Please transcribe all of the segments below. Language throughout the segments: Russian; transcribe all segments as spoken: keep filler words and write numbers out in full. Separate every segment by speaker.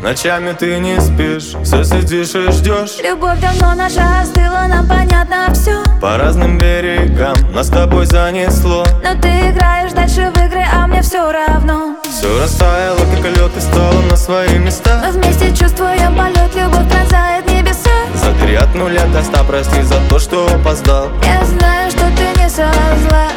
Speaker 1: Ночами ты не спишь, все сидишь и ждешь.
Speaker 2: Любовь давно наша остыла, нам понятно все.
Speaker 1: По разным берегам нас с тобой занесло.
Speaker 2: Но ты играешь дальше в игры, а мне все равно.
Speaker 1: Все растаяло, как лед, и стало на свои места.
Speaker 2: Мы вместе чувствуем полет, любовь пронзает небеса.
Speaker 1: За три от нуля до ста прости за то, что опоздал.
Speaker 2: Я знаю, что ты не со зла.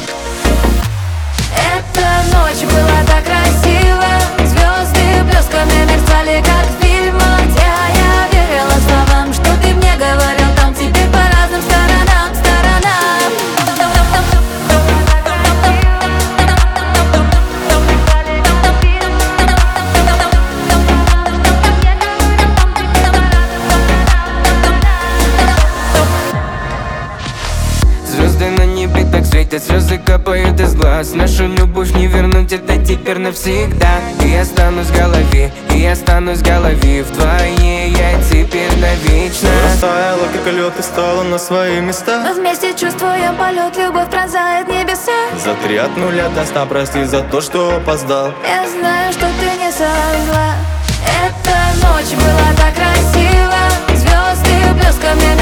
Speaker 2: Эта ночь была так красива. Звезды блесками мерцали, как в фильмах, где я верила словам, что ты мне говорил там. Теперь по разным сторонам, сторонам.
Speaker 3: Звезды на небе так светят, слезы капают из глаз. Нашу любовь не вернуть, это теперь навсегда. И я останусь в голове, и я останусь в голове. Вдвойне я теперь навечно.
Speaker 1: Все растаяло, как лед, и стало на свои места.
Speaker 2: Мы вместе чувствуем полет, любовь пронзает небеса.
Speaker 1: За три от нуля до ста прости за то, что опоздал.
Speaker 2: Я знаю, что ты не со зла. Эта ночь была так красива. Звезды блесками